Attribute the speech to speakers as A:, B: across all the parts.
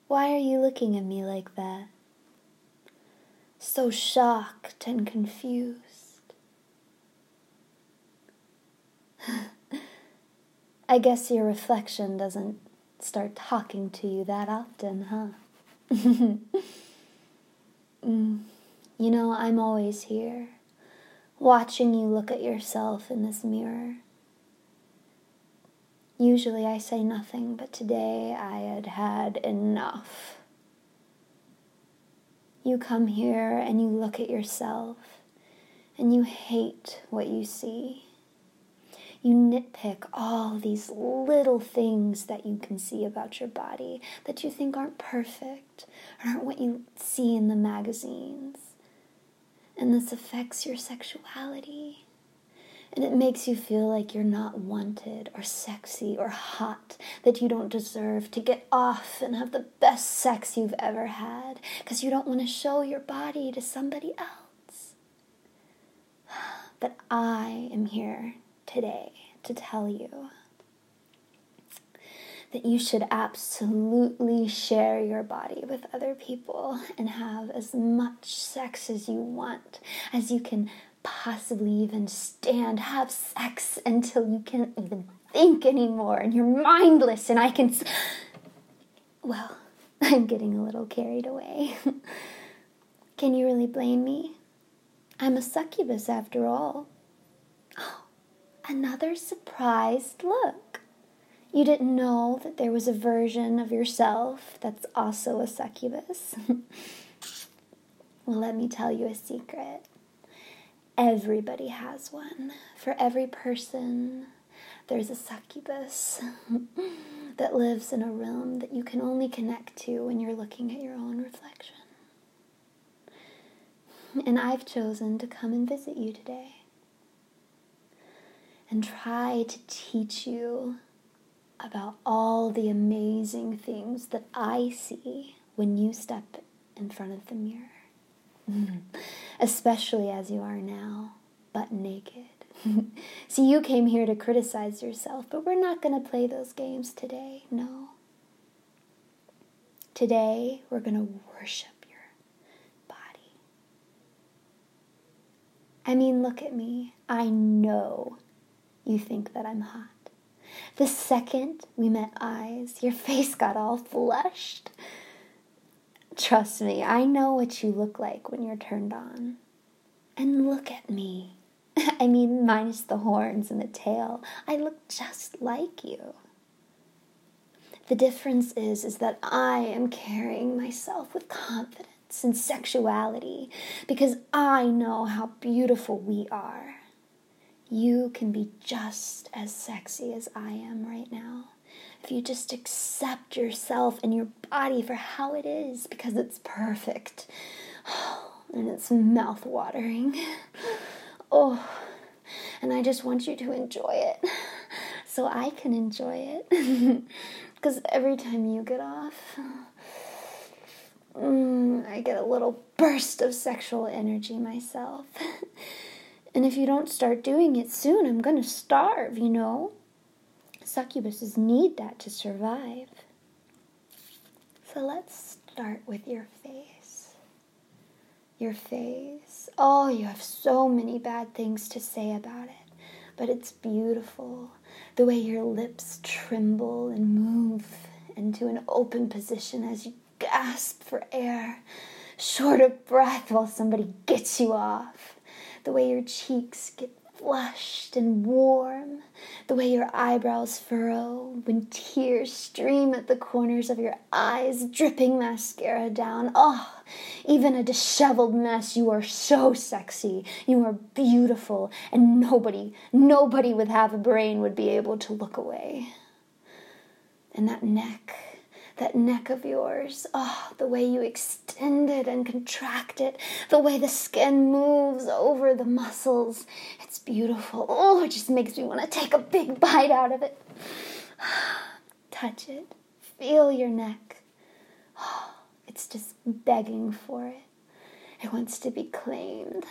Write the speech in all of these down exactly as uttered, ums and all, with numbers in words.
A: Why are you looking at me like that? So shocked and confused. I guess your reflection doesn't start talking to you that often, huh? mm. You know, I'm always here, watching you look at yourself in this mirror. Usually I say nothing, but today I had had enough. You come here and you look at yourself, and you hate what you see. You nitpick all these little things that you can see about your body that you think aren't perfect, aren't what you see in the magazines. And this affects your sexuality. And it makes you feel like you're not wanted or sexy or hot, that you don't deserve to get off and have the best sex you've ever had because you don't want to show your body to somebody else. But I am here today to tell you that you should absolutely share your body with other people and have as much sex as you want, as you can possibly even stand. Have sex until you can't even think anymore and you're mindless and I can... S- well, I'm getting a little carried away. Can you really blame me? I'm a succubus after all. Oh, another surprised look. You didn't know that there was a version of yourself that's also a succubus? Well, let me tell you a secret. Everybody has one. For every person, there's a succubus that lives in a room that you can only connect to when you're looking at your own reflection. And I've chosen to come and visit you today and try to teach you about all the amazing things that I see when you step in front of the mirror. Especially as you are now, butt naked. See, you came here to criticize yourself, but we're not going to play those games today, no. Today, we're going to worship your body. I mean, look at me. I know you think that I'm hot. The second we met eyes, your face got all flushed. Trust me, I know what you look like when you're turned on. And look at me. I mean, minus the horns and the tail. I look just like you. The difference is, is that I am carrying myself with confidence and sexuality because I know how beautiful we are. You can be just as sexy as I am right now. If you just accept yourself and your body for how it is, because it's perfect. And it's mouth-watering. Oh, and I just want you to enjoy it so I can enjoy it. Because every time you get off, mm, I get a little burst of sexual energy myself. And if you don't start doing it soon, I'm going to starve, you know? Succubuses need that to survive. So let's start with your face. Your face. Oh, you have so many bad things to say about it, but it's beautiful. The way your lips tremble and move into an open position as you gasp for air, short of breath while somebody gets you off. The way your cheeks get flushed and warm, the way your eyebrows furrow when tears stream at the corners of your eyes, dripping mascara down. Oh, even a disheveled mess, you are so sexy. You are beautiful, and nobody, nobody with half a brain would be able to look away. And that neck, that neck of yours, oh, the way you extend it and contract it, the way the skin moves over the muscles, it's beautiful. Oh, it just makes me want to take a big bite out of it. Touch it. Feel your neck. Oh, it's just begging for it. It wants to be claimed.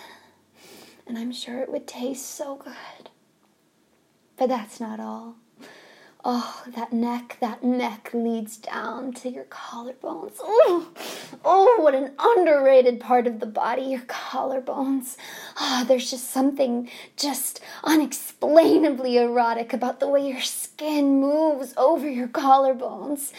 A: And I'm sure it would taste so good. But that's not all. Oh, that neck, that neck leads down to your collarbones. Oh, oh, what an underrated part of the body, your collarbones. Oh, there's just something just unexplainably erotic about the way your skin moves over your collarbones.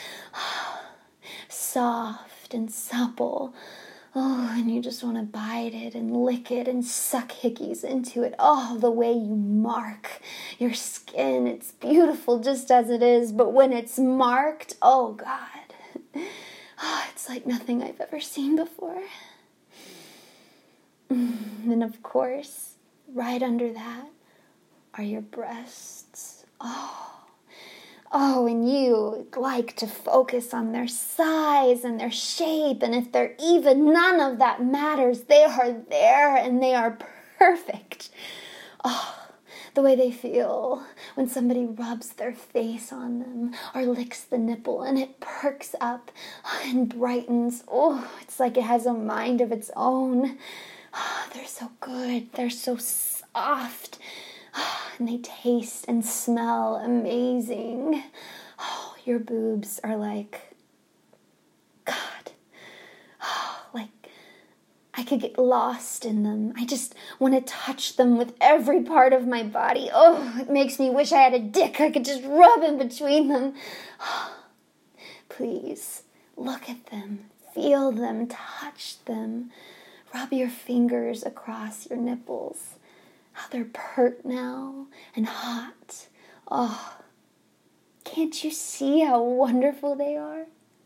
A: Soft and supple. Oh, and you just want to bite it and lick it and suck hickeys into it. Oh, the way you mark your skin. It's beautiful just as it is, but when it's marked, oh God. Oh, it's like nothing I've ever seen before. And of course, right under that are your breasts. Oh. Oh, and you like to focus on their size and their shape, and if they're even, none of that matters. They are there, and they are perfect. Oh, the way they feel when somebody rubs their face on them or licks the nipple, and it perks up and brightens. Oh, it's like it has a mind of its own. Oh, they're so good. They're so soft. And they taste and smell amazing. Oh, your boobs are like, God, oh, like I could get lost in them. I just want to touch them with every part of my body. Oh, it makes me wish I had a dick I could just rub in between them. Oh, please, look at them, feel them, touch them. Rub your fingers across your nipples. How they're pert now and hot. Oh, can't you see how wonderful they are?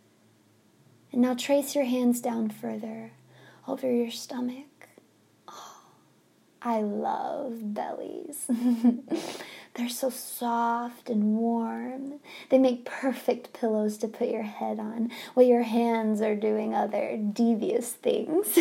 A: And now trace your hands down further over your stomach. Oh, I love bellies. They're so soft and warm. They make perfect pillows to put your head on while your hands are doing other devious things.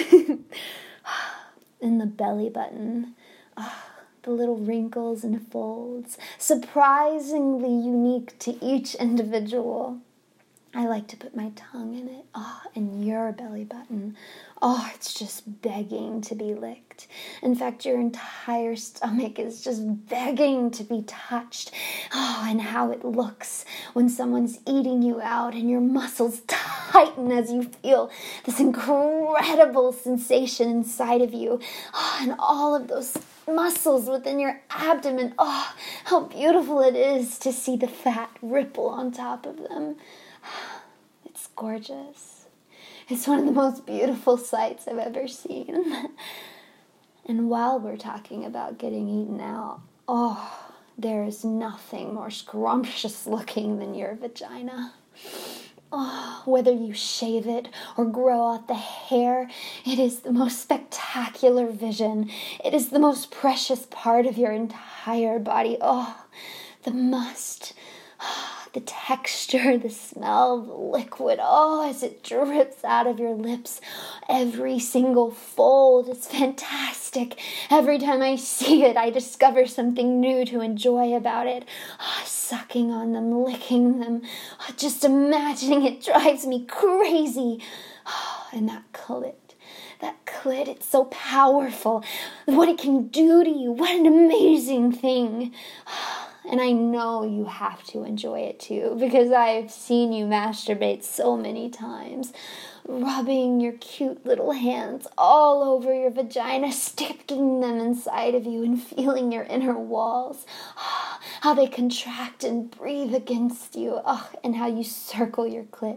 A: And the belly button. Oh, the little wrinkles and folds, surprisingly unique to each individual. I like to put my tongue in it. Oh, and your belly button. Oh, it's just begging to be licked. In fact, your entire stomach is just begging to be touched. Oh, and how it looks when someone's eating you out and your muscles tighten as you feel this incredible sensation inside of you. Oh, and all of those muscles within your abdomen. Oh, how beautiful it is to see the fat ripple on top of them. It's gorgeous. It's one of the most beautiful sights I've ever seen. And while we're talking about getting eaten out, oh, there is nothing more scrumptious looking than your vagina. Oh, whether you shave it or grow out the hair, it is the most spectacular vision. It is the most precious part of your entire body. Oh, the must, the texture, the smell, the liquid, oh, as it drips out of your lips. Every single fold is fantastic. Every time I see it, I discover something new to enjoy about it. Oh, sucking on them, licking them, oh, just imagining it drives me crazy. Oh, and that clit. That clit, it's so powerful. What it can do to you, what an amazing thing. And I know you have to enjoy it too, because I've seen you masturbate so many times, rubbing your cute little hands all over your vagina, sticking them inside of you and feeling your inner walls, how they contract and breathe against you, oh, and how you circle your clit.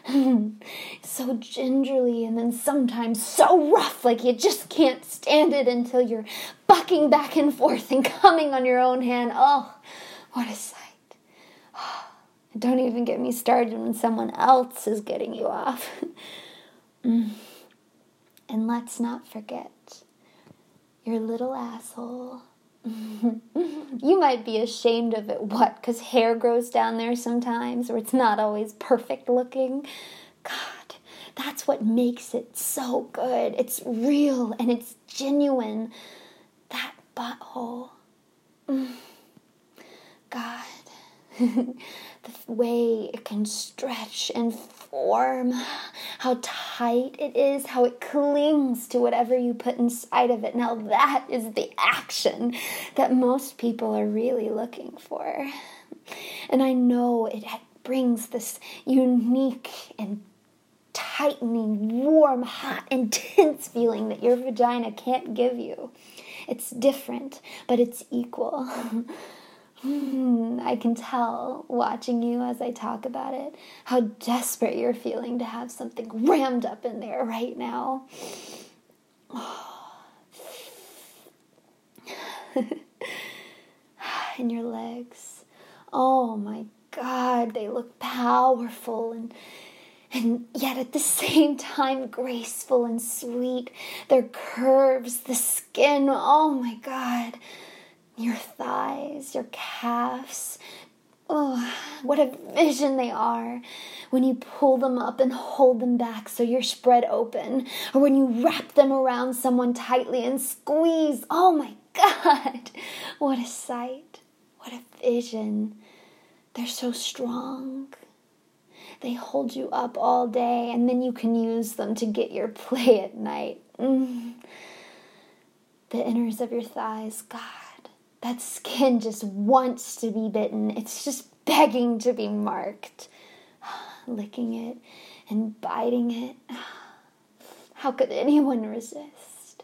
A: So gingerly and then sometimes so rough, like you just can't stand it until you're bucking back and forth and coming on your own hand. Oh, what a sight. Don't even get me started when someone else is getting you off. And let's not forget your little asshole. You might be ashamed of it, what, because hair grows down there sometimes, or it's not always perfect looking. God, that's what makes it so good. It's real and it's genuine. That butthole. Mm. God, the way it can stretch and form, how tight it is, how it clings to whatever you put inside of it. Now that is the action that most people are really looking for. And I know it brings this unique and tightening, warm, hot, intense feeling that your vagina can't give you. It's different, but it's equal. I can tell, watching you as I talk about it, how desperate you're feeling to have something rammed up in there right now. And your legs. Oh my God, they look powerful and and yet at the same time graceful and sweet. Their curves, the skin, oh my God. Your thighs, your calves. Oh, what a vision they are when you pull them up and hold them back so you're spread open, or when you wrap them around someone tightly and squeeze. Oh my God, what a sight, what a vision. They're so strong. They hold you up all day, and then you can use them to get your play at night. Mm. The inners of your thighs, God. That skin just wants to be bitten. It's just begging to be marked. Licking it and biting it. How could anyone resist?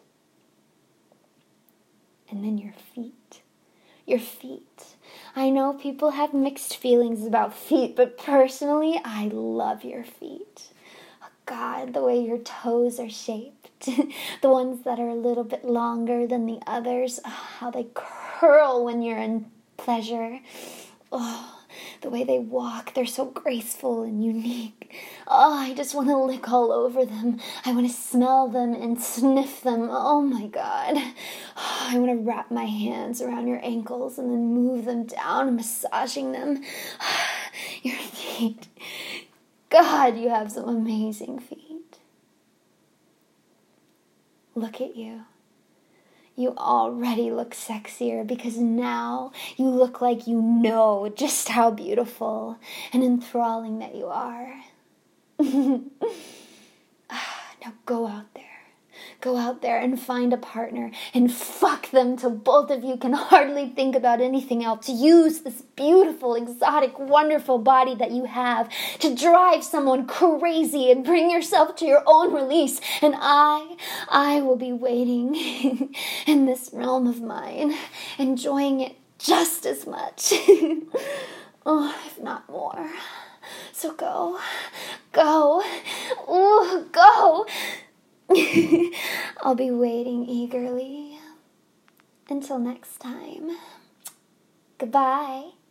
A: And then your feet. Your feet. I know people have mixed feelings about feet, but personally, I love your feet. Oh God, the way your toes are shaped. The ones that are a little bit longer than the others. Oh, how they curl when you're in pleasure. Oh, the way they walk, they're so graceful and unique. Oh, I just want to lick all over them. I want to smell them and sniff them. Oh my God. Oh, I want to wrap my hands around your ankles and then move them down, massaging them. Your feet. God, you have some amazing feet. Look at you. You already look sexier because now you look like you know just how beautiful and enthralling that you are. Now go out there. Go out there and find a partner and fuck them till both of you can hardly think about anything else. Use this beautiful, exotic, wonderful body that you have to drive someone crazy and bring yourself to your own release. And I, I will be waiting in this realm of mine, enjoying it just as much. Oh, if not more. So go, go, ooh, go. I'll be waiting eagerly. Until next time. Goodbye.